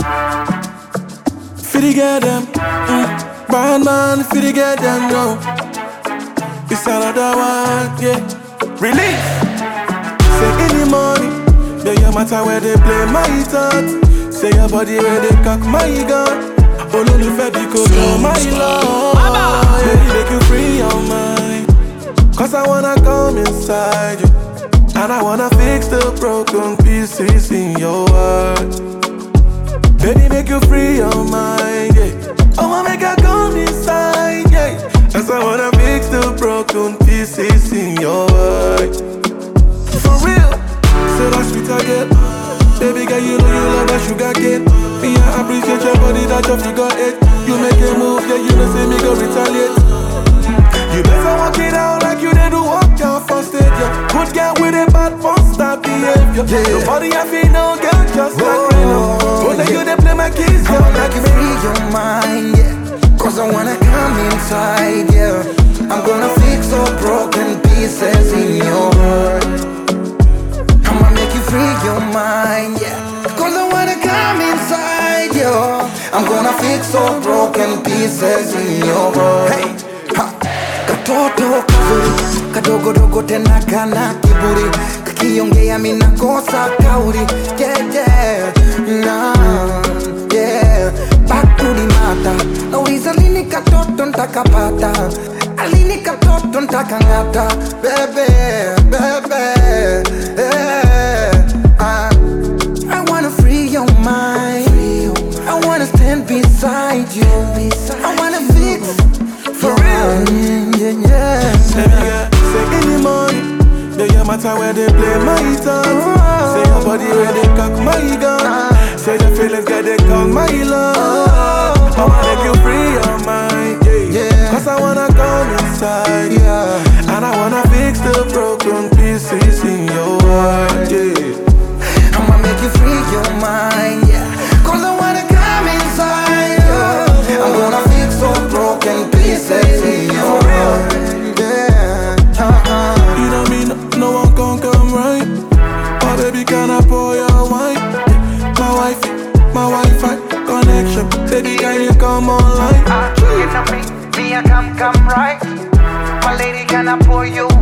Fitty get them, bad man, fitty get them, no. It's another one, yeah. Release. Say any money, they your matter where they play my thought. Say your body where they cock my gun. Ololufe because you're my love. Baby, make you free your mind. Cause I wanna come inside you. And I wanna fix the broken pieces in your heart. Baby, make you free your mind, yeah. I wanna make her come inside, yeah. Cause I wanna fix the broken pieces in your heart. For real, say that's sweet again. Baby girl, you know you love that sugar cane. Me, I appreciate your body, that your figure eight. You make a move, yeah, you know say me go retaliate. You better walk it out like you did to walk out for stage, yeah. Good girl with a bad monster behavior, yeah. Nobody I feel no girl just like me, no. Only you they play my keys, I wanna make you free your mind, yeah. Cause I wanna come inside, yeah. I'm gonna fix all broken pieces in your heart. I'ma make you free your mind, yeah. Cause I wanna come inside, yeah. I'm gonna fix all broken pieces in your heart. Hey, ha. Katoto kazuri, kadogo tena kana kiburi. Kakiongea mina kosa kauri, yeah, yeah, nah, yeah. Bakuri mata, nauliza lini katoto ntakapata. Alini katoto ntakangata, bebe, yeah. I wanna free your mind. I wanna stand beside you. I wanna fix for real. Yeah. Say any money, they your matter where they play my thoughts. Say your body where they cock my gun. Say your feelings get they call my love. I wanna make you free your mind, yeah. Cause I wanna come inside, yeah. And I wanna fix the broken pieces in your heart, yeah. I'ma make you free your mind, yeah. Cause I wanna come inside, yeah. I'm gonna fix all broken pieces in your heart, yeah. You know me, no one can come right. Oh baby, can I pour your wine? My Wi-Fi connection. Baby, can you come online? You know me, I come right. My lady, can I pour you